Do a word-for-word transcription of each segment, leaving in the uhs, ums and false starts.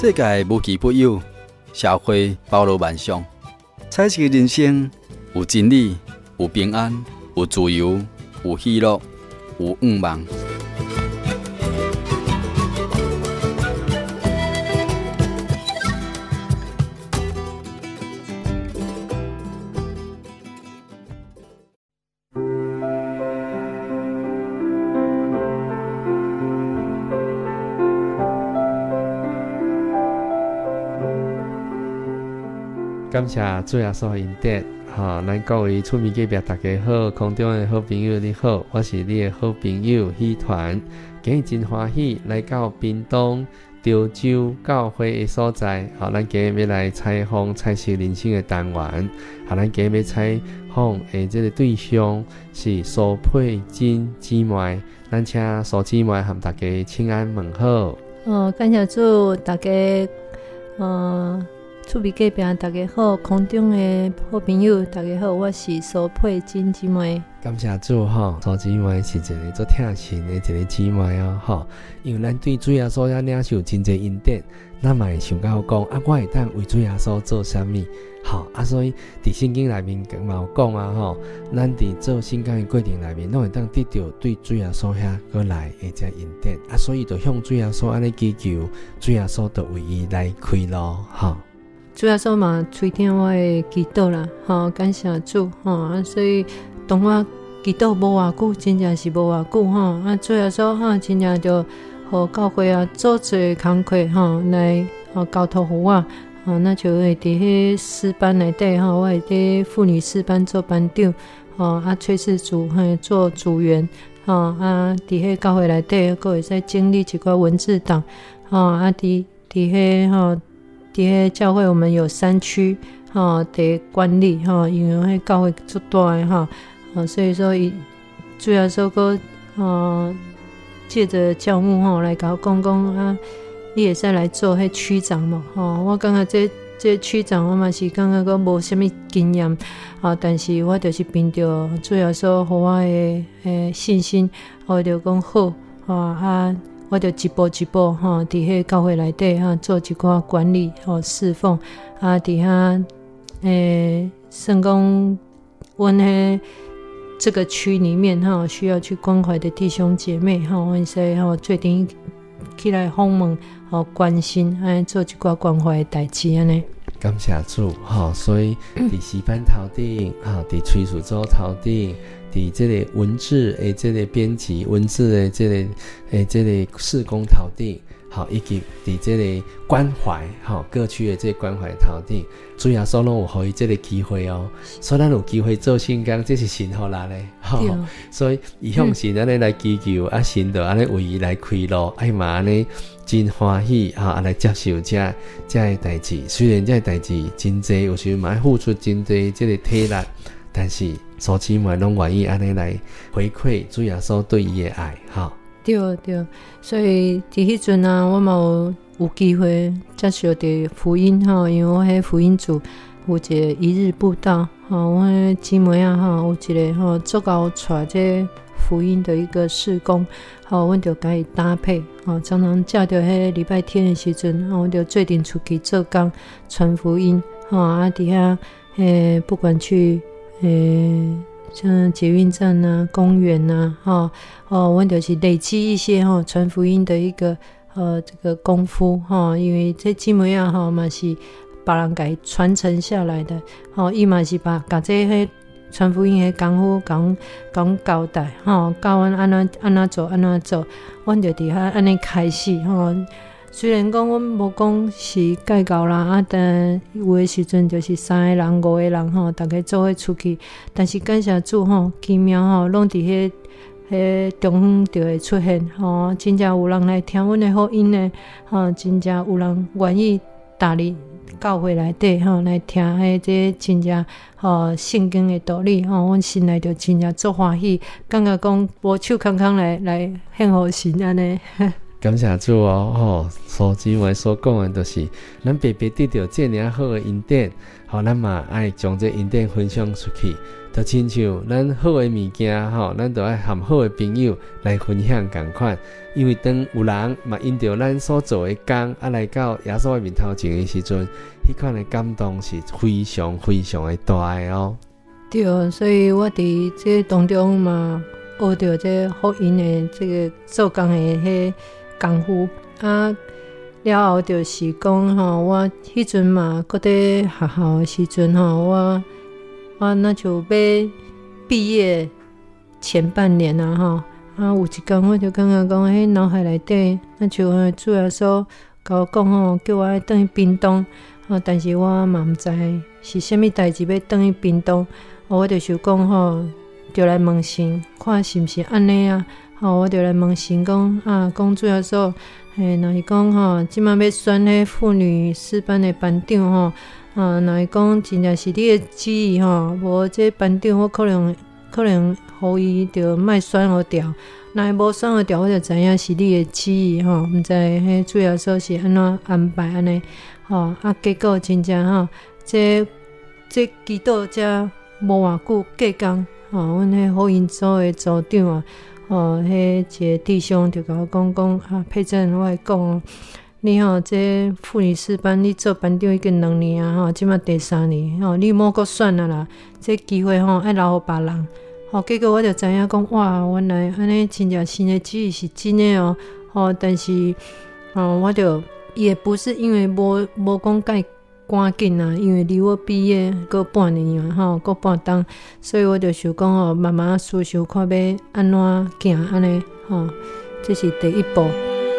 世界无奇不有，社会包罗万象。彩色的人生有真理，有平安，有自由，有喜乐，有愿望。 感谢主耶稣的恩典，哈！咱各位厝边隔壁大家好，空中的好朋友你好，我是你的好朋友喜团。今日真欢喜来到屏东潮州教会的所在，好，咱今日要来采访彩色人生的单元，好，咱今日要采访的这个对象是苏佩金姊妹，咱请苏姊妹和大家请安问好。 哦，感谢主，大家，呃。厝边隔壁大家好，空中的好朋友大家好，我是苏佩金姊妹。 感谢主哈，苏姊妹是一个做疼心的一个姊妹哦哈。因为咱对主耶稣要领受真侪恩典，咱嘛会想到讲啊，我会当为主耶稣做啥物？好啊，所以伫圣经内面嘛有讲啊吼，咱伫做圣经的过程内面，拢会当得到对主耶稣遐过来的这恩典啊，所以就向主耶稣安尼祈求，主耶稣就为伊来开路哈。 主耶稣嘛垂听我的祈祷啦，吼，感谢主吼，啊，所以当我祈祷无偌久，真正是无偌久吼，啊，主耶稣哈，真正就互教会啊做侪工课吼，来吼交托互我，吼，那就会伫迄诗班内底吼，我会伫妇女诗班做班长，吼，啊，炊事组嘿做组员，吼，啊，伫迄教会内底，佫会使整理一寡文字档，吼，啊，伫伫迄吼。伫迄教会，我们有三区吼的管理吼，因为迄教会足大的吼，哦，所以说伊主要说个呃借着教牧吼来甲我讲讲啊，你会使来做迄区长嘛吼，我感觉这这区长我嘛是感觉讲无啥物经验啊，但是我就是凭着主要说互我的诶信心，我就讲好啊啊。我就一步一步吼，伫迄教会内底哈做一寡管理吼侍奉啊，伫遐诶，算讲阮迄这个区里面哈，需要去关怀的弟兄姐妹哈，阮说吼最近起来访问吼关心，安做一寡关怀的代志安尼。 感谢主吼，所以伫诗班头顶吼，伫炊事组头顶。伫这个文字的这个编辑，文字的这个诶这个事工头顶，好，以及伫这个关怀，好各区的这个关怀头顶，主耶稣拢有互伊这个机会哦，所以咱有机会做圣工，这是神互咱的，好，所以伊向神安尼来祈求，啊，神就安尼为伊来开路，哎嘛安尼真欢喜哈，来接受这这个代志。虽然这个代志真济，有时嘛要付出真济这个体力。但是苏姊妹拢愿意安尼来回馈主耶稣对伊的爱，哈。 对对，所以伫迄阵啊，我嘛有有机会接受着福音哈，因为我迄福音组有一个一日布道哈，我迄姊妹啊哈有一个哈足够带这福音的一个事工，哈，阮就甲伊搭配，哈，常常借着迄礼拜天的时阵，我就做阵出去做工传福音，哈，啊伫遐诶，不管去。诶，像捷运站啊、公园啊，哈哦，我就是累积一些哈传福音的一个呃这个功夫哈，因为这姊妹啊哈嘛是别人给传承下来的，吼，伊嘛是把把这些传福音的功夫讲讲交代，吼，教阮安怎安怎做安怎做，阮就伫遐安尼开始吼。虽然讲阮无讲是介绍啦，啊，但有的时阵就是三个人、五个人吼，大家做伙出去，但是感谢主吼，奇妙吼，拢伫迄迄中央就会出现吼，真正有人来听阮的福音呢，吼，真正有人愿意踏入教会内底吼来听迄这真正吼圣经的道理吼，阮心内就真正足欢喜，感觉讲无手空空来来献互神安尼。 感谢主哦，吼，苏姊妹所讲的就是，咱白白得到这样好的恩典，好，咱嘛爱将这恩典分享出去。 就亲像咱好的物件吼，咱就爱和好的朋友来分享同款。因为当有人嘛因着咱所做的工啊来到耶稣的面头前的时阵，迄款的感动是非常非常的大的哦。 对，所以我伫这当中嘛学到这福音的这个做工的迄功夫啊，了后就是讲吼，我迄阵嘛搁伫学校的时阵吼，我我那就要毕业前半年啊吼。啊，有一天我就感觉讲，迄脑海内底，那像主耶稣甲我讲吼，叫我爱转去屏东，吼，但是我嘛毋知是啥物代志要转去屏东，我就想讲吼，就来问神，看是毋是安尼啊？吼，我就来问神讲啊，讲主耶稣，嘿，若是讲吼，即摆要选迄妇女诗班的班长吼，啊，若是讲真正是你的旨意吼，无这班长我可能可能。互伊就莫选互掉，若是无选互掉，我就知影是你的旨意吼，毋知迄主要说是安怎安排安尼吼，啊，结果真正吼，这这祈祷遮无偌久过工吼，阮迄福音组的组长啊，吼，迄一个弟兄就甲我讲讲啊，佩珍，我会讲哦，你吼这妇女诗班你做班长已经两年啊，吼，即马第三年吼，你莫阁选啊啦，这机会吼爱留互别人。吼，结果我就知影讲，哇，原来安尼真正神的旨意是真的哦。吼，但是，哦，我就也不是因为无无讲介赶紧啊，因为离我毕业过半年嘛，吼，过半冬，所以我就想讲哦，慢慢思想看要安怎行安尼，吼，这是第一步。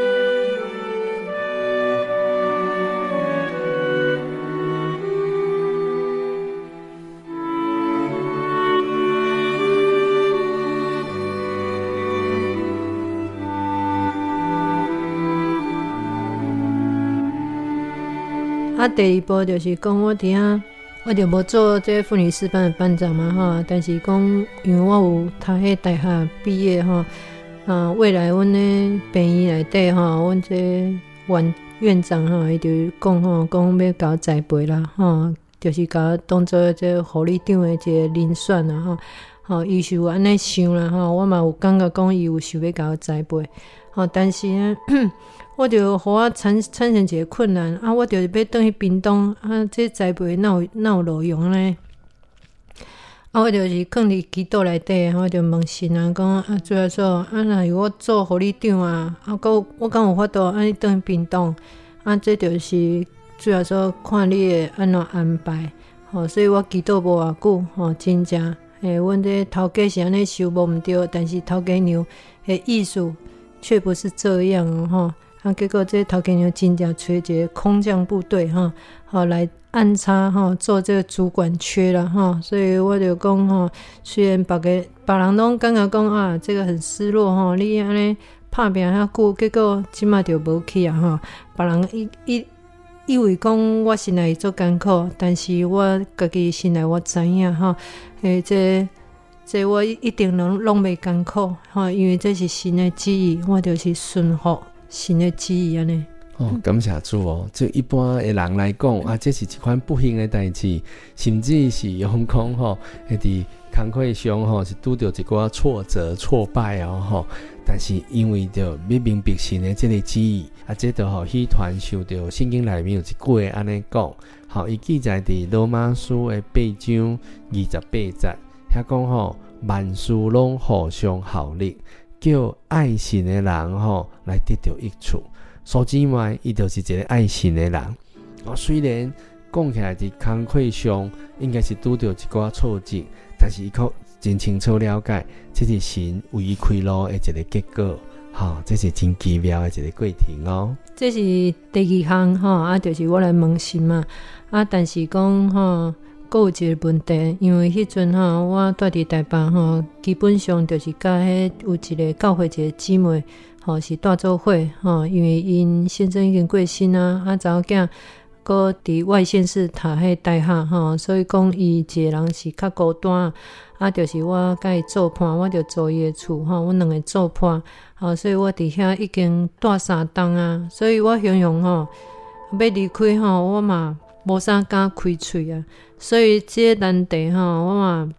啊，第二步就是讲我伫遐，我就无做这妇女诗班的班长嘛吼，但是讲因为我有读迄大学毕业吼，啊，未来阮的病院内底吼，阮这院院长吼，伊就讲吼，讲要甲我栽培啦吼，就是甲我当做这护理长的一个人选啦吼，吼，伊是有安尼想啦吼，我嘛有感觉讲伊有想要甲我栽培，吼，但是呢。我就互我产产生一个困难啊！我就要转去屏东啊，这栽培哪有哪有路用呢？啊，我就是囥伫祈祷内底，我就问神啊，讲啊，主要说啊，若是我做护理长啊，啊，我我敢有法度安尼转去屏东啊？这就是主要说看你的安怎安排，吼，所以我祈祷无偌久，吼，真正诶，阮这头家是安尼想无毋对，但是头家娘诶意思却不是这样哦，吼。啊，结果这头家娘真正找一个空降部队哈，好来安插哈做这个主管缺了哈，所以我就讲哈，虽然别个别人拢感觉讲啊，这个很失落哈，你安尼拍拼遐久，结果即马就无去啊哈，别人以以以为讲我心内做艰苦，但是我家己心内我知影哈，诶，这这我一定拢拢袂艰苦哈，因为这是神的旨意，我就是顺服。神的旨意安尼哦，感谢主哦！就一般的人来讲啊，这是一款不幸的代志，甚至是用讲吼，迄伫工课上吼是拄着一寡挫折、挫败哦吼。但是因为着要明白神的这个旨意啊，这就吼戏团受到圣经内面有一句话安尼讲，吼，伊记载伫罗马书的八章二十八节，遐讲吼，万事拢互相效力。叫爱神的人吼来得到益处，所以嘛，伊就是一个爱神的人。哦，虽然讲起来伫工课上应该是拄到一寡挫折，但是伊可真清楚了解，这是神为伊开路的一个结果。吼、哦，这是真奇妙的一个过程哦。 这是第二项吼，啊，就是我来问神嘛，啊，但是讲吼。还有一个问题，因为迄阵吼，我住伫台北吼，基本上就是甲迄有一个教会一个姊妹吼是大做伙吼，因为因先生已经过身啊，啊查某囝搁伫外县市读迄大学吼，所以讲伊一个人是较孤单，啊，就是我甲伊做伴，我就租伊的厝吼，阮两个做伴，吼，所以我伫遐已经住三冬啊，所以我想想吼，要离开吼，我嘛无啥敢开喙啊。所以这个难题吼，我嘛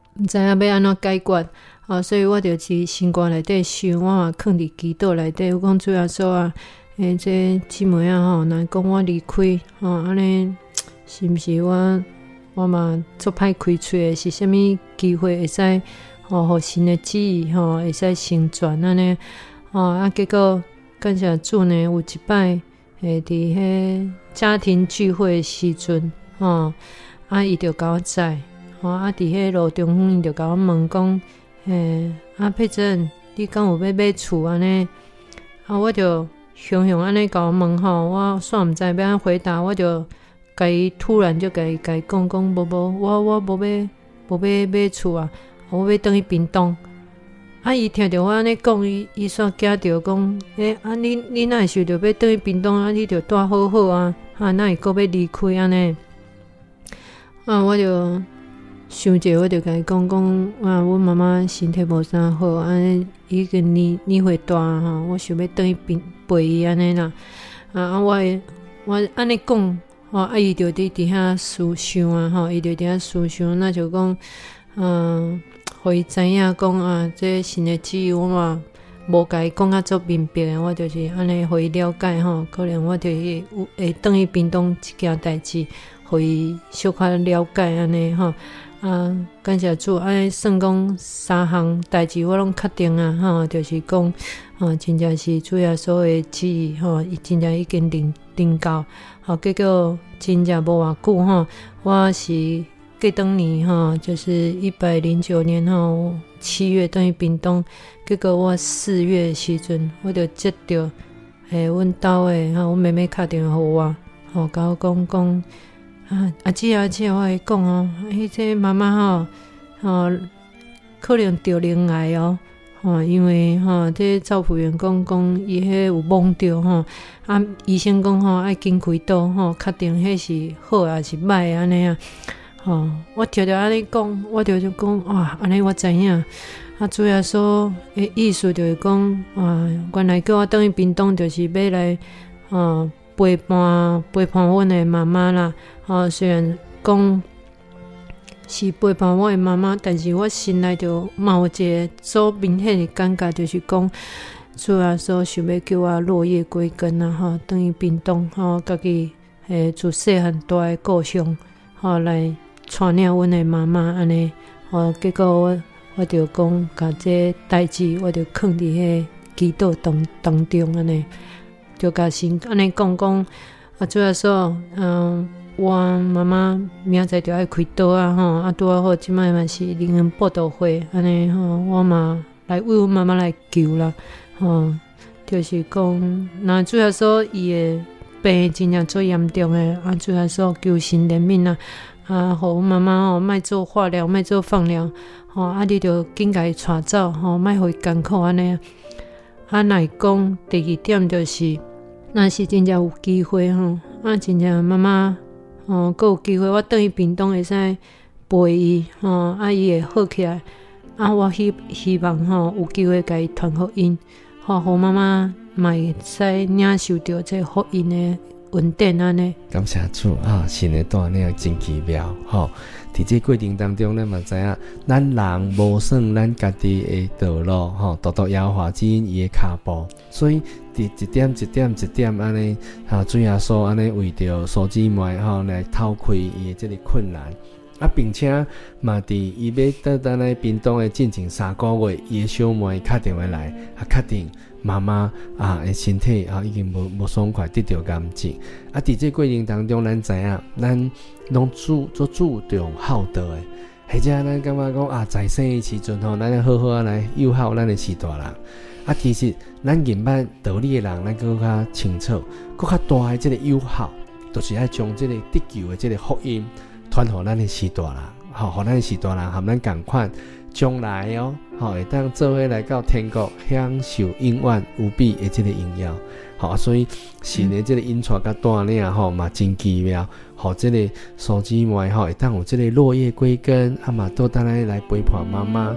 毋知影要安怎解决。啊，所以我就伫心肝内底想，我嘛囥伫祈祷内底，我讲主耶稣啊，诶，这姊妹啊吼，若讲我离开，吼，安尼是毋是我我嘛做歹开喙的？是啥物机会会使吼，互神的旨意吼，会使成全安尼？吼啊，结果感谢主呢，有一摆诶，伫迄家庭聚会的时阵，吼，啊，伊就甲我载，吼啊，伫迄路中央，伊就甲我问讲。诶，啊，佩珍，你敢有要买厝安尼？啊，我就熊熊安尼甲我问吼，我煞毋知要安回答，我就甲伊突然就甲伊甲伊讲讲，无无，我我无要无要买厝啊，我要转去屏东。啊，伊听着我安尼讲，伊伊煞惊着讲，诶、欸，啊，你你哪会想着要转去屏东啊？你着住好好啊，啊，哪会阁要离开安尼？啊，我就。想者，我就甲伊讲讲啊，阮妈妈身体无啥好，安尼已经年年岁大吼，我想要转去陪陪伊安尼啦。啊啊，我我安尼讲吼，啊伊就伫伫遐思想啊吼，伊就伫遐思想，那就讲嗯，互伊知影讲啊，这神的旨意我嘛无甲伊讲啊做明白的，我就是安尼互伊了解吼，可能我就是会转去屏东即件代志，互伊小可了解安尼吼。啊，感谢主，安尼算讲三项代志我拢确定啊，吼，就是讲，吼，真正是主耶稣的旨意，吼，伊真正已经临临到，吼，结果真正无偌久，吼，我是过当年，吼，就是一百零九年，吼，七月等于屏东，结果我四月的时阵，我就接到，诶，阮兜的，吼，阮妹妹打电话互我，吼，甲我讲讲。啊，阿姊阿姊，我会讲哦，迄这妈妈吼，吼可能得灵癌哦，吼，因为吼这照护员讲讲伊迄有懵着吼，啊医生讲吼爱紧开刀吼，确定迄是好还是歹安尼啊，吼，我听着安尼讲，我就就讲哇，安尼我知影，啊主要说诶意思就是讲啊，原来叫我转去屏东就是要来，吼。陪伴陪伴阮的妈妈啦，吼、哦，虽然讲是陪伴我的妈妈，但是我心内就嘛有一个做明显的感觉，就是讲主要说想要叫我落叶归根啊，吼，转去屏东，吼，家己诶自细汉大的故乡，吼，来带领阮的妈妈安尼，吼，结果我我就讲，甲这代志，我就囥伫迄祈祷当当中安尼。就甲神安尼讲讲，啊，主要说，嗯，我妈妈明仔就爱开刀啊，吼，啊，拄啊好，即摆嘛是灵恩报道会，安尼吼，我嘛来为阮妈妈来求啦，吼，就是讲，那主要说伊的病真正最严重诶，啊，主要说求神怜悯啦，啊，互阮妈妈吼，莫做化疗，莫做放疗，吼，啊，你着紧甲伊带走，吼，莫互伊艰苦安尼，啊，来讲第二点就是。若是真正有机会吼，啊，真正妈妈吼，阁有机会，我转去屏东会使陪伊吼，啊，伊会好起来，啊，我希希望吼有机会甲伊传福音，吼，互妈妈嘛会使领受到这福音的稳定安尼。 感谢主啊，神的带领真奇妙吼。伫这过程当中，咱嘛知影，咱人无算咱家己的道路吼，独独耶和华指引伊的脚步，所以伫一点一点一点安尼，哈，主耶稣安尼为着所姊妹吼来透开伊的这个困难，啊，并且嘛伫伊要到咱来屏东的进前三个月，伊的小妹打电话来，啊，确定。妈妈啊，的身体啊已经无无爽快，得到癌症。啊，伫这过程当中，咱知影，咱拢注做注重孝道的，或者咱感觉讲啊，在生的时阵吼，咱好好啊来友好咱的士大人。啊，其实咱原本道理的人，咱更较清楚，更较大的这个友好，就是爱将这个得救的这个福音传予咱的士大人，吼，互咱的士大人和咱共款。将来哦，吼会当做伙来到天国享受永远无比的这个荣耀，好，所以神的这个引带甲带领吼嘛真奇妙，好，这个手姊妹吼会当有这个落叶归根，啊嘛都当来来陪伴妈妈。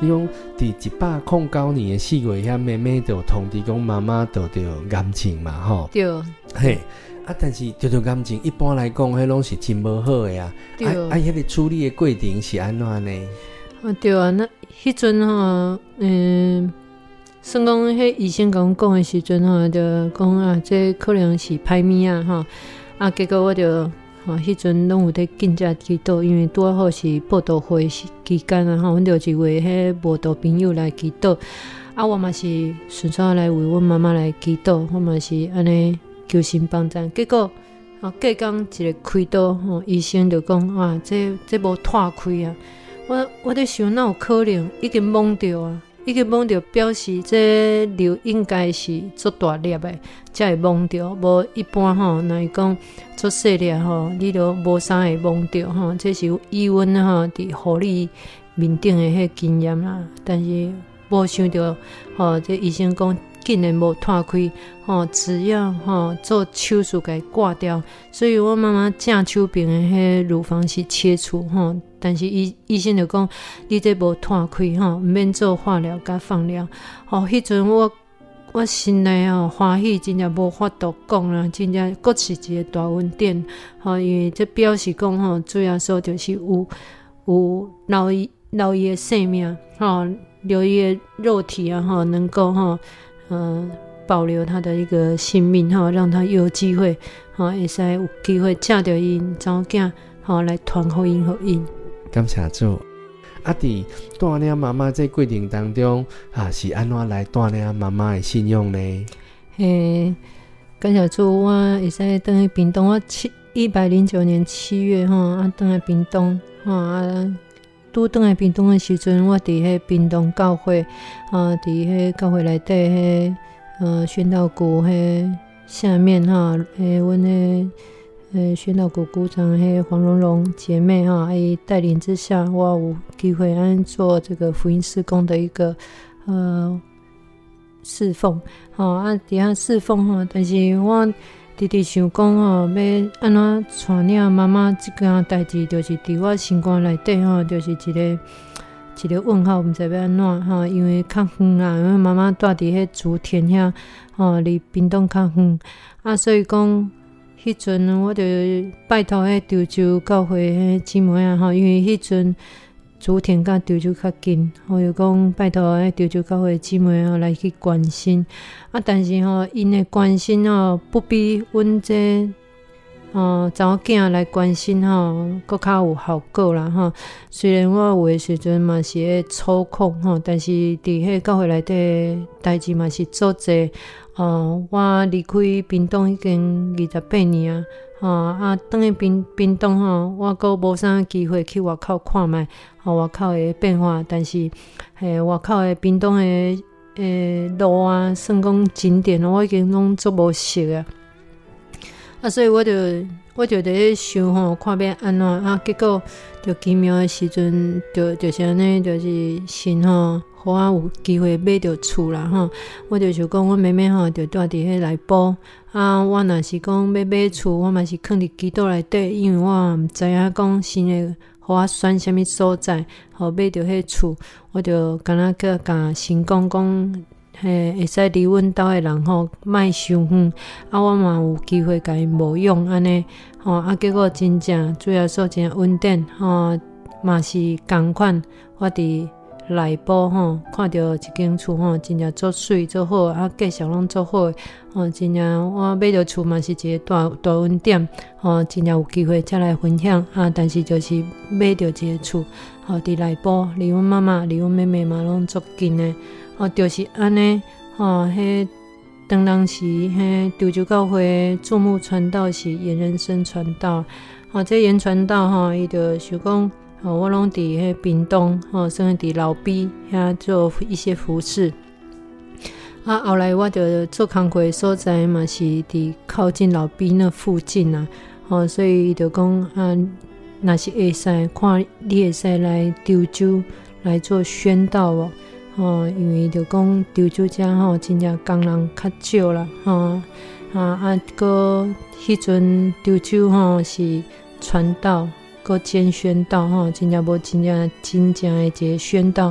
你讲伫一百零九年的四月遐，妹妹就通知讲妈妈得到癌症嘛，吼。 对。 嘿，啊，但是得到癌症，一般来讲，迄拢是真无好的啊。对。啊，啊，迄个处理的过程是安怎呢？ 啊，对啊，那迄阵吼，嗯。算讲，迄医生甲阮讲的时阵吼，就讲啊，这可能是歹物啊，吼啊，结果我就吼，迄阵拢有伫紧遮祈祷，因为拄啊好是报道会期间啊，吼，阮就一位迄无道朋友来祈祷，啊，我嘛是顺续来为阮妈妈来祈祷，我嘛是安尼求神帮赞，结果啊，隔工一个开刀，吼，医生就讲啊，这这无拓开啊，我我伫想，哪有可能已经懵着啊？已经懵着，表示这瘤应该是足大粒的，才会懵着。无一般吼，若是讲足细粒吼，你都无啥会懵着吼。这是以阮吼伫护理面顶的迄经验啦。但是无想到吼，这医生讲竟然无拓开吼，只要吼做手术给挂掉，所以我妈妈正手边的迄乳房是切除吼。但是医医生就讲，你这无拓开吼，毋免做化疗甲放疗。吼，迄阵我我心内吼欢喜，真正无法度讲啦，真正阁是一个大稳定。吼，因为这表示讲吼，主要说就是有有留伊留伊的生命，吼，留伊的肉体啊，吼，能够吼，呃，保留他的一个性命，吼，让他有机会，吼，会使有机会嫁着因查某囝，吼，来传福音互因。 感谢主。啊，伫带领妈妈这过程当中，啊，是安怎来带领妈妈的信仰呢？ 嘿，感谢主，我会使转去屏东。我七一百零九年七月吼，啊，转来屏东，吼啊，拄转来屏东的时阵，我伫迄屏东教会，啊，伫迄教会内底迄呃宣道谷迄下面哈，诶，阮迄。呃，宣道谷谷长迄黄蓉蓉姐妹哈，伊带领之下，我有机会安做这个福音事工的一个呃侍奉，吼啊，伫遐侍奉吼，但是我直直想讲吼，要安怎带领妈妈这件代志，就是伫我心肝内底吼，就是一个一个问号，毋知要安怎吼，因为较远啦，因为妈妈住伫迄竹田遐，吼，离屏东较远啊，所以讲。迄阵我就拜托迄潮州教会迄姊妹啊吼，因为迄阵竹田甲潮州较近，我就讲拜托迄潮州教会姊妹啊来去关心啊，但是吼因的关心吼不比阮这哦查某囝来关心吼搁较有效果啦吼。虽然我有诶时阵嘛是会抽空吼，但是伫迄教会内底代志嘛是做侪。哦，我离开屏东已经二十八年啊，吼啊，转去屏屏东吼，我阁无啥机会去外口看卖，吼外口的变化，但是嘿外口的屏东的诶路啊，算讲景点，我已经拢做无熟啊，啊，所以我就我就伫咧想吼，看要安怎啊，结果就奇妙的时阵，就就是安尼，就是神吼。互我有机会买着厝啦吼，我就想讲，我妹妹吼就住伫迄内埔啊。我若是讲要买厝，我嘛是囥伫基督内底，因为我毋知影讲神会互我选啥物所在，吼买着迄厝，我就敢若去甲神讲讲，嘿会使离阮兜诶人吼莫伤远，啊我嘛有机会甲因无用安尼，吼啊结果真正主要说真稳定吼，嘛是共款，我伫。内埔吼，看到一间厝吼，真正足水足好，啊，价钱拢足好诶，吼，真正我买着厝嘛是一个大大稳点，吼，真正有机会才来分享啊。但是就是买着一个厝，吼，伫内埔，离阮妈妈、离阮妹妹嘛拢足近诶，吼，就是安尼，吼，迄当当时迄潮州教会注目传道是严人生传道，吼，这严传道吼，伊就想讲。哦，我拢伫迄屏东，吼，甚至伫老毕遐做一些服饰。啊，后来我就做工课的所在嘛，是伫靠近老毕那附近啊。吼，所以伊就讲啊，若是会使看，你会使来潮州来做宣道哦。吼，因为就讲潮州遮吼，真正工人较少啦。吼，啊啊，个迄阵潮州吼是传道。搁兼宣道吼，真正无真正真正诶一个宣道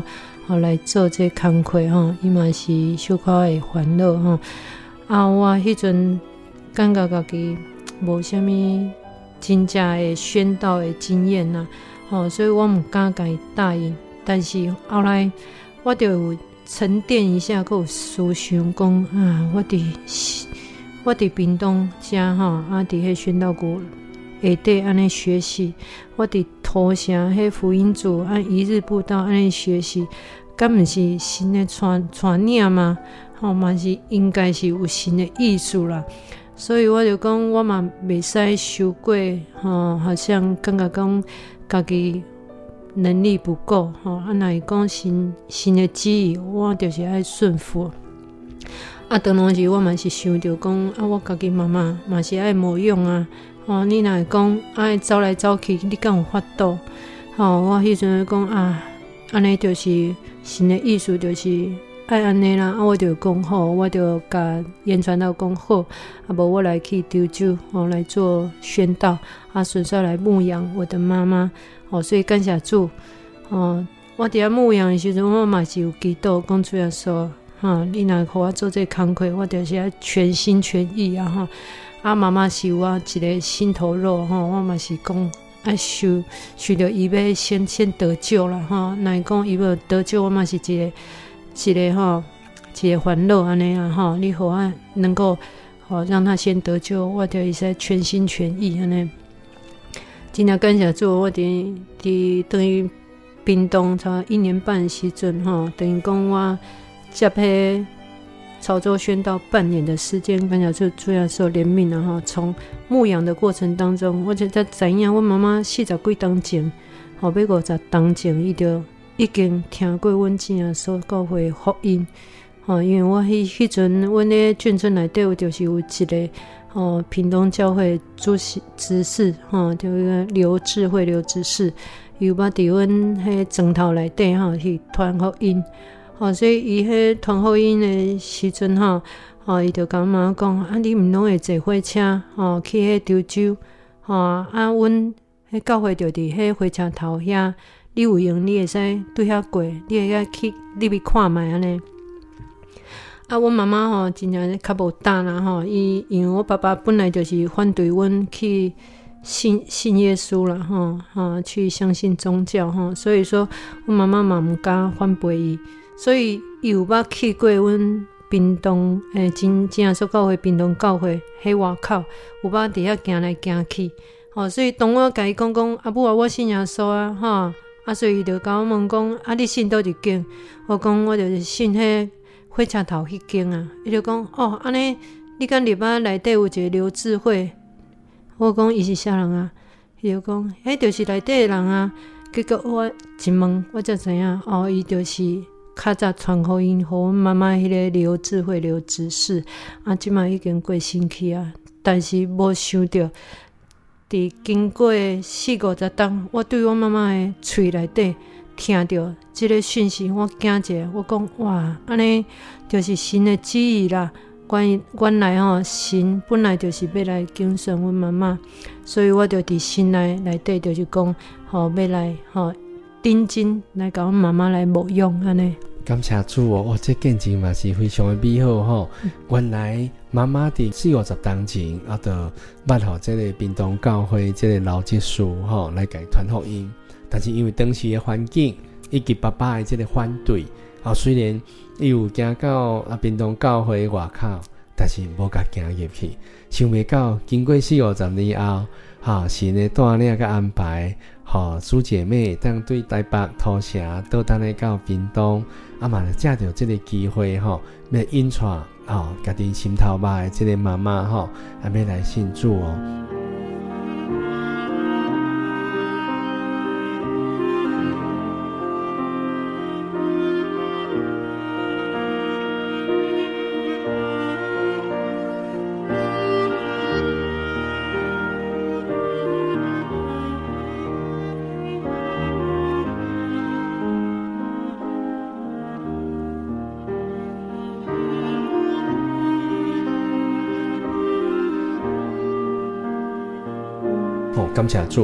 吼来做这工课吼，伊嘛是小可会烦恼吼。啊，我迄阵感觉家己无啥物真正的宣导的经验呐，吼，所以我毋敢甲伊答应。但是后来我就有沉淀一下，佮有思想讲啊，我伫我伫屏东遮吼，啊，伫迄宣导局下底安尼学习，我伫土城迄福音组按一日步道安尼学习，敢毋是神的传传念吗？吼，嘛是应该是有神的意思啦。所以我就讲，我嘛袂使羞愧，吼，好像感觉讲家己能力不够，吼，啊，若是讲神神的旨意，我就是爱顺服。啊，当然时我嘛是想着讲，啊，我家己妈妈嘛是爱无用啊，吼，你若会讲爱走来走去，你敢有法度？吼，我迄阵讲啊，安尼就是神的意思，就是爱安尼啦。啊，我就讲好，我就甲言传道讲好，啊，无我来去丢酒，吼，来做宣道，啊，顺便来牧养我的妈妈。哦，所以感谢主，哦，我伫遐牧养的时阵，我嘛是有祈祷，讲主耶稣，哈，你若互我做这工课，我就是要全心全意啊，哈。啊，妈妈是有我一个心头肉，哈，我嘛是讲爱受受着伊要先先得救啦，哈。若是讲伊要得救，我嘛是一个一个哈，一个烦恼安尼啊，哈。你互我能够好让他先得救，我就会使全心全意安尼。真正感谢主，我伫伫等于屏东差一年半的时阵吼，等于讲我接迄潮州宣道半年的时间，感谢主主要受怜悯啊吼。从牧养的过程当中，我就才知影我妈妈四十几当前，后尾五十当前，伊就已经听过阮姊仔所教会福音吼。因为我迄迄阵，阮咧眷村内底有就是有一个。哦，屏东教会主席执事，吼，就一个刘智慧刘执事，有捌伫阮迄庄头内底吼去传福音，吼，所以伊迄传福音的时阵吼，吼，伊就甲妈讲，啊，你毋拢会坐火车，吼，去迄潮州，吼，啊，阮迄教会就伫迄火车头遐，你有闲你会使对遐过，你会遐去，你去看卖安尼。啊，阮妈妈吼真正较无胆啦吼，伊因为我爸爸本来就是反对阮去信信耶稣啦吼，哈，去相信宗教吼，所以说阮妈妈嘛毋敢反背伊，所以伊有捌去过阮屏东诶，真正所教会屏东教会迄外口，有捌伫遐行来行去，吼，所以当我甲伊讲讲啊母啊，我信耶稣啊，吼，啊，所以伊就甲我问讲啊，你信倒一间？我讲我就是信迄。火车头迄间啊，伊就讲哦，安尼你敢入啊内底有一个刘智慧？我讲伊是啥人啊？伊就讲，迄就是内底的人啊。结果我一问，我才知影哦，伊就是较早传福音，互阮妈妈迄个刘智慧刘执事啊，即马已经过身去啊。但是无想到，伫经过四五十冬，我对我妈妈的喙内底。听到这个讯息，我惊一下，我讲哇，安尼就是神的旨意啦。原原来吼，神本来就是要来拣选阮妈妈，所以我就伫心内内底就是讲，吼要来吼认真来甲阮妈妈来牧养安尼。 感谢主哦，哦，这见证嘛是非常的美好吼。嗯、原来妈妈伫四五十当前，啊，就捌互这个屏东教会这个老执事吼来甲伊传福音。但是因为当时的环境以及爸爸的这个反对，哦，虽然伊有行到啊屏东教会外口，但是无甲行入去。想袂到经过四五十年后，哈、哦，神的带领甲安排，哈、哦，姊姐妹当对台北土城倒等来到屏东，啊嘛借着这个机会，吼、哦，要引传，哦，家己心头肉的这个妈妈，吼、哦，还要来信主哦。感谢主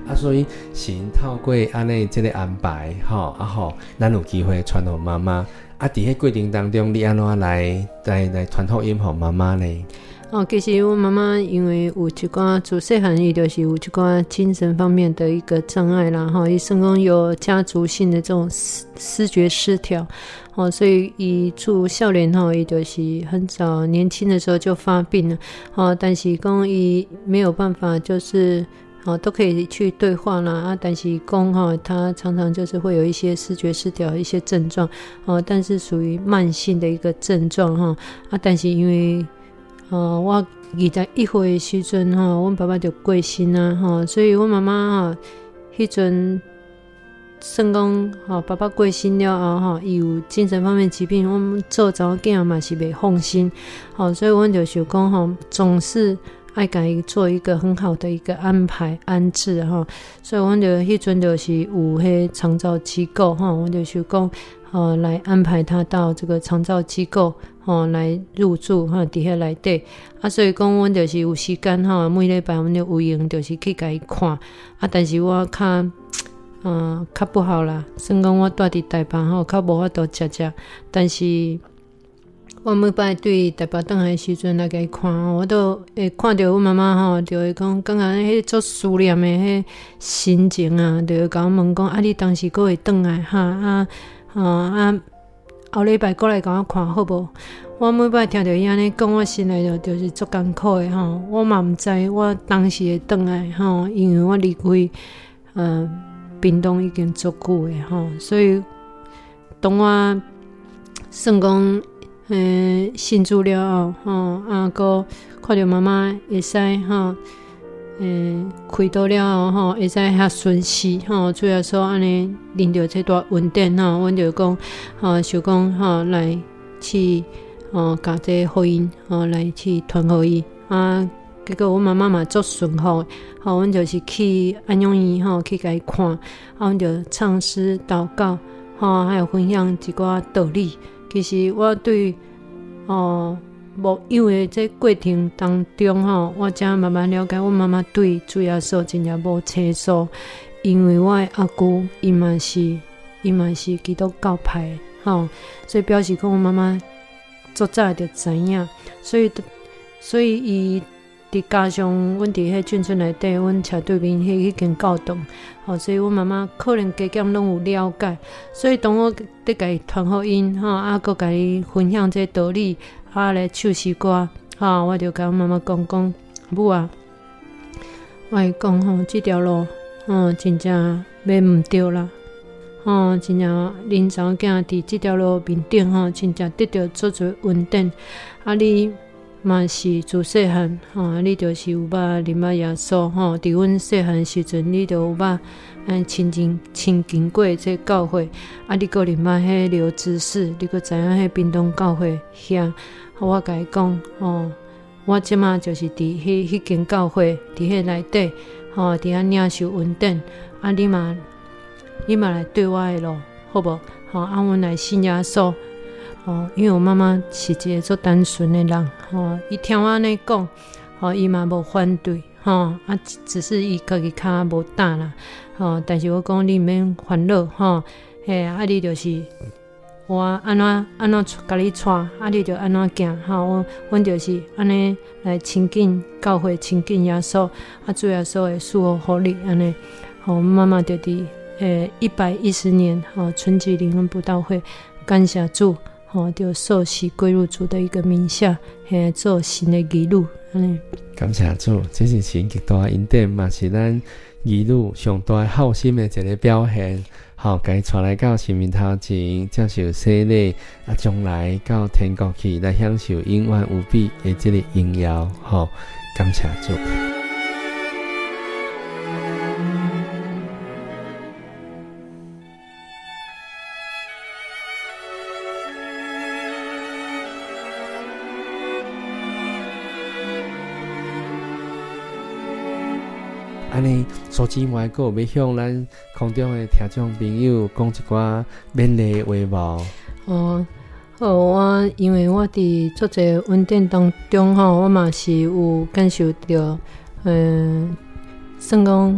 啊，所以神透过安尼这个安排，吼啊吼，咱有机会传给妈妈。啊，伫迄过程当中，你安怎来来来传福音给妈妈呢？ 哦，其实我妈妈因为有一寡自细汉伊就是有一寡精神方面的一个障碍啦，哈，伊算讲有家族性的这种思思觉失调，哦，所以伊住少年吼，伊就是很早年轻的时候就发病了，哦，但是讲伊没有办法，就是哦都可以去对话啦，啊，但是讲哈，他常常就是会有一些思觉失调一些症状，哦，但是属于慢性的一个症状哈，啊，但是因为哦，我二十一岁的时阵吼，阮爸爸就过身啊吼，所以阮妈妈吼，迄阵算讲吼，爸爸过身了后吼，伊有精神方面疾病，阮做查某囝嘛是袂放心，吼，所以阮就想讲吼，总是爱甲伊做一个很好的一个安排安置吼，所以阮就迄阵就是有迄长照机构吼，阮就想讲，呃，来安排他到这个长照机构。吼、哦、来入住哈，伫遐内底啊，所以讲阮就是有时间哈，每礼拜阮就有闲，就是去甲伊看啊。但是我较嗯较不好啦，算讲我住伫台北吼，较无法度食食。但是我每摆对台北转来的时阵来甲伊看，我都会看到阮妈妈吼，就会讲感觉迄足思念的迄心情啊，就会甲我问讲啊，你当时佫会转来哈啊啊啊！后礼拜过来甲我看好无？我每摆听到伊安尼讲，我心内就就是足艰苦的吼。我嘛毋知我当时会转来吼，因为我离开呃屏东已经足久的吼，所以当我算讲呃信主了后吼，啊个看到妈妈会使吼。嗯，开刀了后吼，会使遐顺势吼，主要说安尼领着这段稳定吼，阮就讲吼，想讲吼来去吼，甲这福音吼来去传互伊啊。结果我妈妈嘛足顺服，吼，阮就是去安养院吼去甲伊看，啊，阮就唱诗祷告吼，还有分享一寡道理。其实我对哦。无因为这过程当中吼，我才慢慢了解我妈妈对主耶稣真正无切磋，因为我的阿姑伊嘛是伊嘛是基督教派吼，所以表示讲我妈妈足早就知影，所以所以伊伫加上阮伫迄眷村内底，阮斜对面迄迄间教堂，吼，所以阮妈妈可能加减拢有了解，所以当我伫甲伊传福音吼，啊，佮甲伊分享这道理。啊，来唱诗歌，哈，我就甲阮妈妈讲讲，母啊，我会讲吼，这条路，吼，真正袂毋对啦，吼，真正恁查某囝伫这条路面顶吼，真正得到足侪稳定。啊，你嘛是自细汉，吼，你就是有捌认捌耶稣，吼，伫阮细汉时阵，你就有捌嗯亲近亲近过这教会，啊，你个认捌迄刘执事，你个知影迄屏东教会遐。我甲伊讲，哦，我即马就是伫迄迄间教会，伫迄内底，吼，伫遐领受稳定，啊，你嘛，你嘛来对我的路，好无？吼，啊，阮来信耶稣，哦，因为我妈妈是一个足单纯的人，吼，伊听我安尼讲，吼，伊嘛无反对，吼，啊，只是伊家己脚无大啦，吼，但是我讲你毋免烦恼，吼，嘿，啊，你就是。我安怎安怎甲你带，啊，你就安怎行，吼，我阮就是安尼来亲近教会，亲近耶稣，啊，主耶稣会赐福互你，安尼，吼，妈妈就伫诶一百一十年，吼，春季灵恩布道会，感谢主，吼，就受洗归入主的一个名下，嘿，做新的义女，安尼。 感谢主，这是神极大的恩典，嘛是咱义女上大好心的一个表现。好，该带来到神面头前接受洗礼，啊，将来到天国去来享受永远无比的这个荣耀。好，感谢主。安尼，所姊妹个要向咱空中的听众朋友讲一寡勉励的话无？ 哦，好，我因为我伫做这稳定当中吼，我嘛是有感受到，嗯，算讲，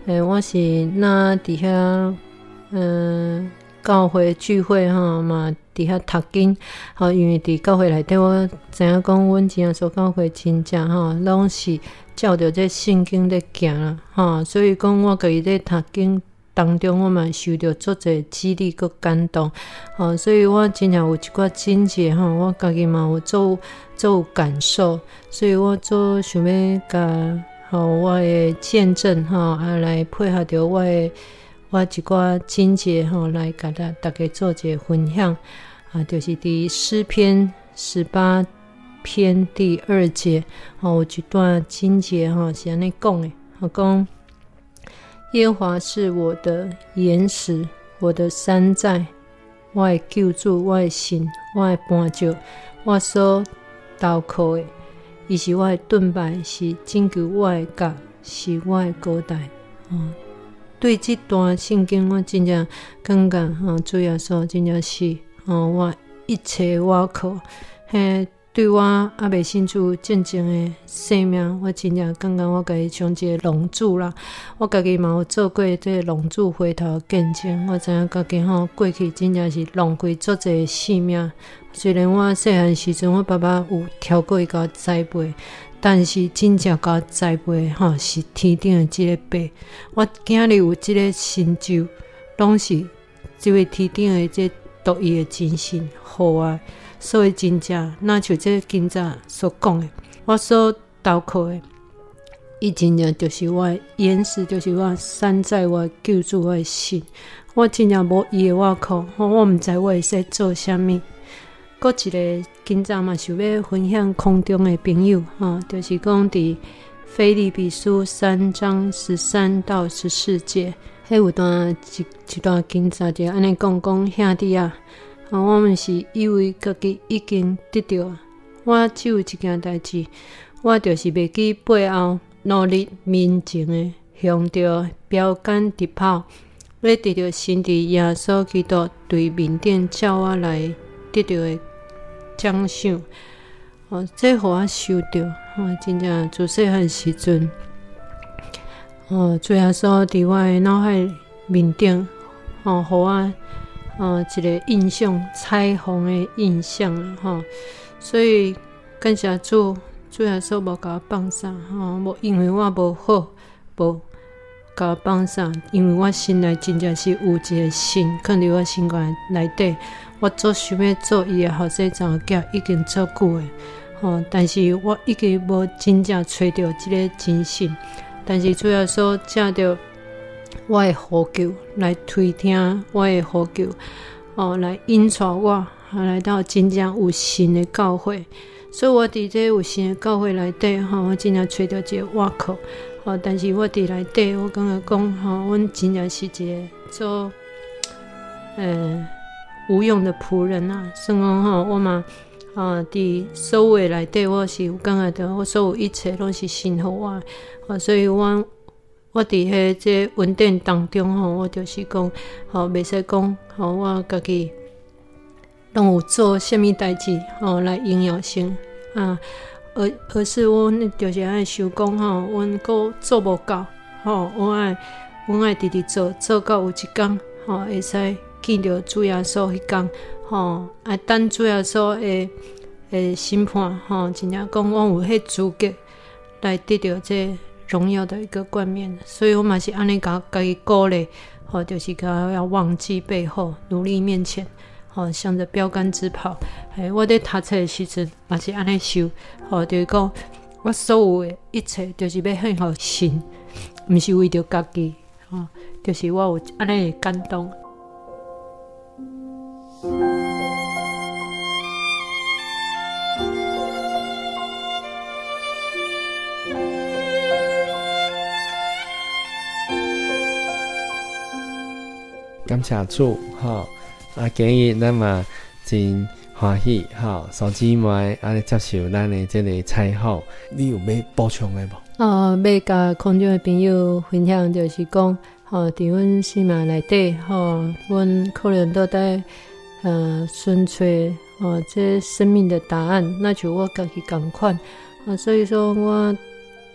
诶，我是那伫遐，嗯，教会聚会吼嘛，伫遐读经，吼，因为伫教会内底，我知影讲，阮真正所教会真正吼，拢是照着这圣经在行啦，吼，所以讲我家己在读经当中，我嘛受到足侪激励佮感动，吼，所以我真正有一寡境界吼，我家己嘛有做做有感受，所以我做想要甲。吼，我的见证吼，啊，来配合着我的我一寡经节吼，来甲大大家做一个分享啊，就是伫诗篇十八篇第二节吼，有一段经节吼是安尼讲的，吼讲耶和华是我的岩石，我的山寨，我的救主，我的神，我的磐石，我所投靠的。伊是我的盾牌，是拯救我的角，是我的高台。哦，对这段圣经，我真正感觉，哦，主耶稣真正是，哦，我一切倚靠。嘿，对我还未信主真正的生命，我真正感觉我家己像一个龙主啦。我家己嘛有做过这个龙主回头见证，我知影家己吼过去真正是浪费足侪性命。虽然我细汉时阵，我爸爸有挑过伊甲我栽培，但是真正甲我栽培吼是天顶的即个爸。我今日有即个成就，拢是即位天顶的即独一的精神互我。所以真正，那像这今早所讲的，我所投靠的，伊真正就是我的岩石，就是我的山寨，我的救主，我的神。我真正无伊的倚靠，我毋知我会使做啥物。搁一个今早嘛，想要分享空中的朋友，吼，就是讲伫腓立比书三章十三到十四节，迄有段一一段经早就安尼讲讲兄弟啊，我们是以为家己已经得到，我只有一件代志，我就是袂记背后努力面前的，向着标杆直跑，要得到神伫耶稣基督对面顶叫我来得到的奖赏，哦，这互我受到，哦，真正自细汉时阵，哦，主耶稣伫我的脑海面顶，哦，互我，哦，一个印象，彩虹的印象，吼，所以感谢主，主耶稣无甲我放下，吼，无因为我无好，无甲我放下，因为我心内真正是有一个神，放伫我心肝内底。我做想要做伊的后生查某囝已经足久诶，吼！但是我一直无真正找到即个真神。但是主要说借着我的呼救来推听我的呼救，哦，来引带我来到真正有神的教会。所以我伫这有神的教会内底，吼，我真正找到一个倚靠。吼，但是我伫内底，我感觉讲，吼，阮真正是一个做，呃。无用的仆人啊，算讲吼，我嘛啊，伫所有的内底，我是有感觉到，我所有一切拢是神互我，啊，所以我我伫迄这稳定当中吼，我就是讲，吼，袂使讲，吼，我家己拢有做什么代志，吼，来荣耀神啊，而而是我就是爱想讲吼，阮个做无够，吼，我爱我爱直直做，做到有一天，吼，会使。见到主耶稣迄天，吼，啊，等主耶稣的的审判，吼，真正讲我有迄资格来得到这荣耀的一个冠冕，所以我嘛是安尼甲家己鼓励，吼，就是甲要忘记背后，努力面前，吼，向着标杆直跑。嘿，我伫读册的时阵嘛是安尼想，吼，就是讲我所有的一切，就是要献互神，毋是为着家己，吼，就是我有安尼的感动。 感谢主，吼，啊，今日咱嘛真欢喜，吼，嫂姊妹安尼接受咱的这个采访，你有要补充的无？ 哦，要甲空中的朋友分享，就是讲，吼，伫阮生命内底，吼，阮可能都在呃寻找，哦，这生命的答案，那就我家己共款，啊，所以说我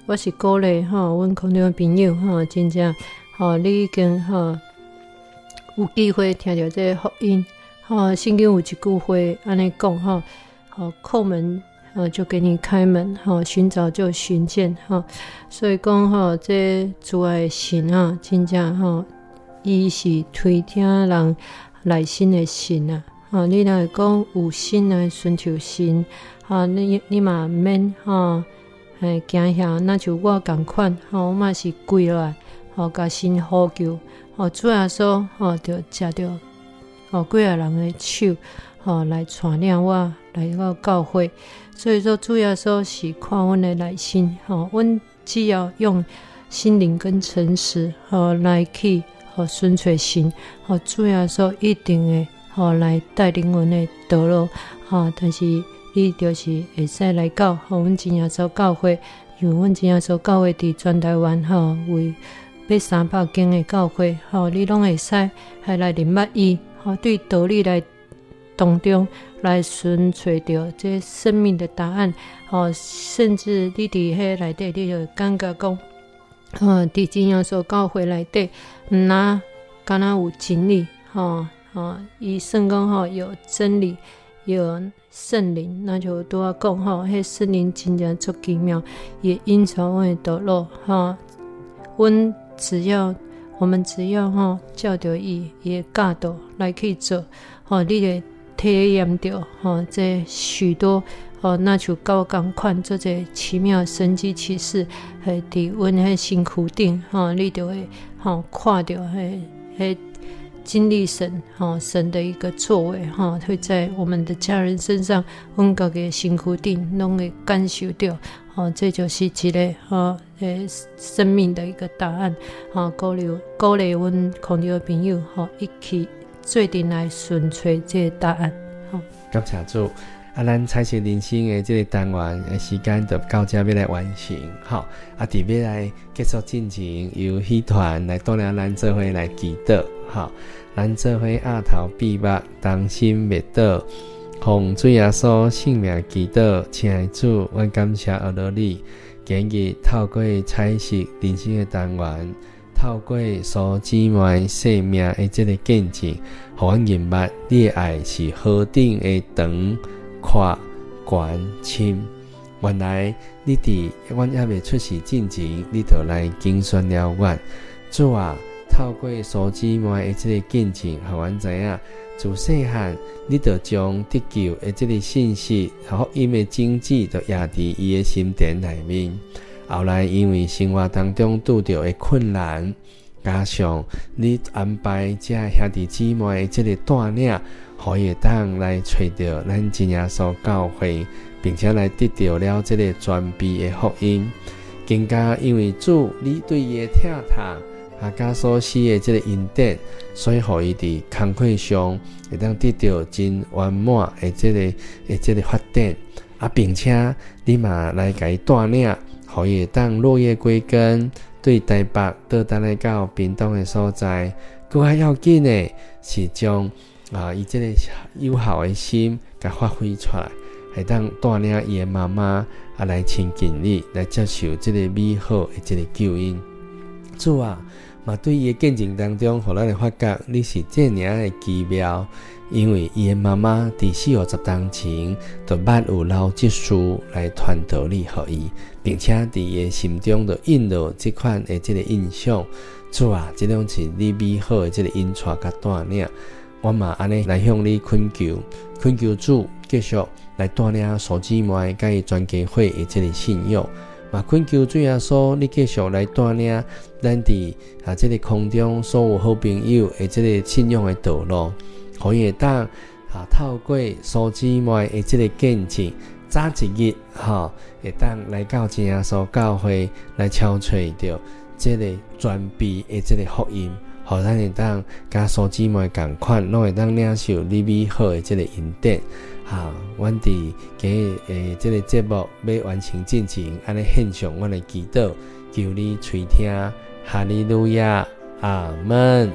我是鼓励吼，阮空中的朋友吼，真正吼，你已经吼有机会听到这个福音吼，圣经有一句话安尼讲吼，吼叩门吼就给你开门吼，寻找就寻见吼，所以讲吼，这主爱的神啊，真正吼，伊是推听人内心的神啊，吼，你若会讲有心来寻求神，吼，你你嘛免吼。嘿，惊吓，那就我共款，吼，我嘛是跪落来，吼，甲神呼求，吼，主耶稣，吼，就接着，吼，几个人的手，吼，来带领我来到教会。所以说，主耶稣是看阮的内心，吼，阮只要用心灵跟诚实，吼，来去，吼，顺随神，吼，主耶稣一定会，吼，来带领阮的道路，吼，但是。你就是会使来到吼，阮真耶稣教会，因为阮真耶稣教会伫全台湾吼，为要三百间的教会吼，你拢会使还来认捌伊吼，对道理来当中来寻找到这生命的答案吼，甚至你伫迄内底，你就感觉讲，吼，伫真耶稣教会内底，毋那敢若有真理吼吼，伊算讲吼有真理。有圣灵，那就拄仔讲吼，迄圣灵真正足奇妙，也隐藏阮的道路吼。阮只要我们只要吼照着伊伊的教导来去做，吼，你会体验到吼这许多吼，那就甲我共款做这奇妙神迹奇事，系伫阮迄身躯顶吼，你就会吼看到迄迄。经历神哈神的一个作为哈，会在我们的家人身上，阮家己的身躯顶拢会感受到，哈，这就是一个哈诶生命的一个答案，哈，鼓励鼓励阮空中的朋友哈，一起做阵来寻找这个答案，哈。 感谢主。啊，咱彩色人生的这个单元的时间就到这要来完成，吼。啊，伫要来结束进前，由戏团来带领咱做伙来祈祷，吼。咱做伙额头闭目，当心灭倒，奉主耶稣性命祈祷，亲爱的主，阮感谢阿罗你，今日透过彩色人生的单元，透过所姊妹生命的这个见证，互阮认捌你的爱是何等的长。宽、悬、深，原来你伫阮还未出世之前，你就来竞选了阮。主啊，透过所姊妹的这个见证，互阮知影，自细汉你就将得救的这个信息，福音的种子，就压伫伊的心田内面。后来因为生活当中拄到的困难，加上你安排这兄弟姊妹的这个带领。可以当来找到咱真耶稣教会，并且来得到了这个全备的福音。更加因为主你对伊的疼痛，啊，加所施的这个恩典，所以互伊伫工课上会当得到真圆满的这个的这个发展。啊，并且你嘛来甲伊带领，互伊会当落叶归根，对台北倒单来到屏东的所在，更加要紧的是将。啊！伊这个友好的心，甲发挥出来，会当带领伊的妈妈啊来亲近你，来接受这个美好的这个救恩。主啊，嘛对伊的见证当中，互咱来发觉你是这样的奇妙，因为伊的妈妈伫四五十当前，就捌有老技术来传道理互伊，并且伫伊的心中就印落这款的这个印象。主啊，这种是你美好的这个引带甲带领。我嘛安尼来向你恳求，恳求主继续来带领所姊妹甲伊全家会的这个信仰，嘛恳求主耶稣你继续来带领咱伫啊这个空中所有好朋友的这个信仰的道路，可以当啊透过所姊妹的这个见证，早一日哈会当来到真耶稣教会来敲吹着这个全备的这个福音。互咱会当甲所姊妹共款，拢会当领受你美好的这个恩典。哈，阮伫今日诶这个节目要完成进前，安尼献上阮的祈祷，求你垂听，哈利路亚，阿门。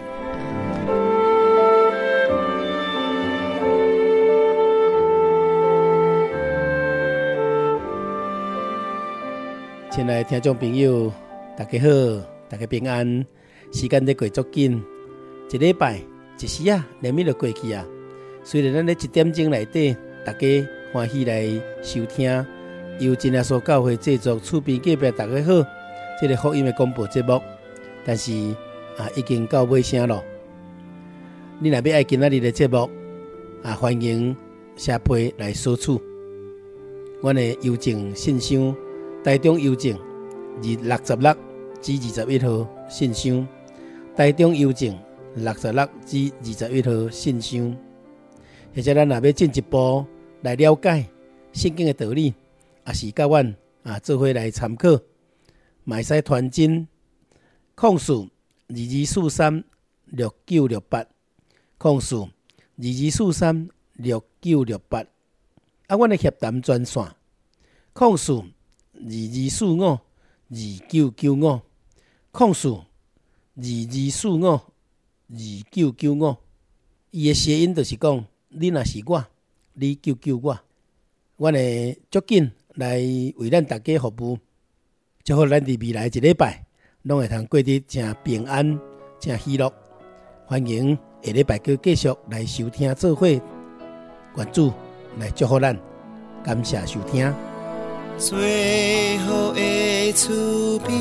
亲爱的听众朋友，大家好，大家平安。时间在过足紧，一礼拜一时啊，连咪就过去啊。虽然咱咧一点钟内底，大家欢喜来收听由真耶稣教会制作厝边隔壁大家好这个福音的广播节目，但是啊，已经到尾声了。你若要爱今仔日的节目啊，欢迎写批来索取。阮的邮政信箱。台中邮政二六十六至二十一号信箱，台中邮政六十六至二十一号信箱。或者咱若要进一步来了解圣经的道理，也是甲阮啊做伙来参考，嘛会使传真控诉二二四三六九六八，控诉二二四三六九六八。啊，阮的协谈专线控诉。二二四五二九九五，控诉二二四五二九九五。伊的谐音就是讲，你若是我，你救救我。阮会足紧来为咱大家服务，祝福咱伫未来一礼拜，拢会通过得真平安、真喜乐。欢迎下礼拜去继续来收听做伙，愿主来祝福咱，感谢收听。 最后的厝边，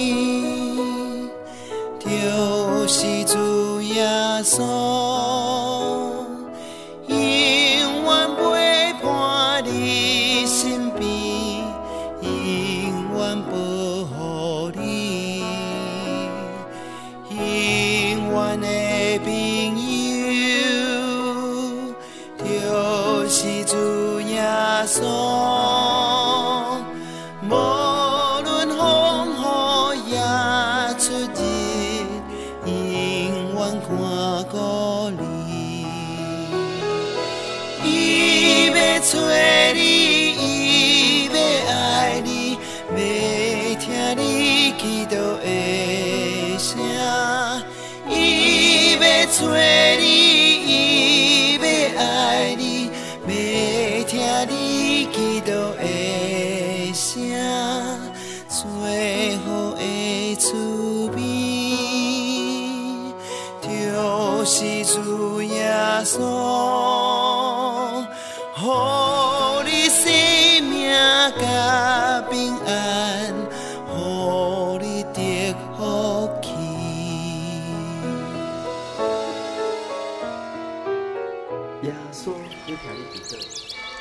就是主耶稣，永远陪伴你身边，永远保护你，永远的朋友，就是主耶稣。找你，伊要爱你，要听你祈祷的声。伊要找你，伊要爱你，要听你祈祷的声。最好的厝边，就是主耶稣。予你生命甲平安，予你得福气。 耶稣要听你祈祷。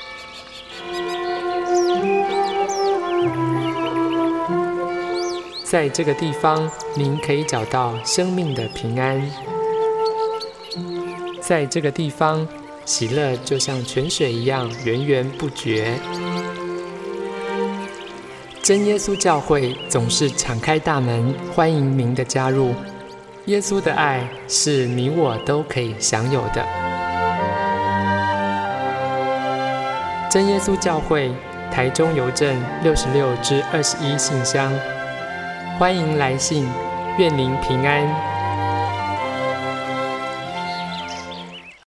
在这个地方，您可以找到生命的平安。在这个地方，喜乐就像泉水一样源源不绝。真耶稣教会总是敞开大门，欢迎您的加入。耶稣的爱是你我都可以享有的。真耶稣教会台中邮政六十六至二十一信箱，欢迎来信，愿您平安。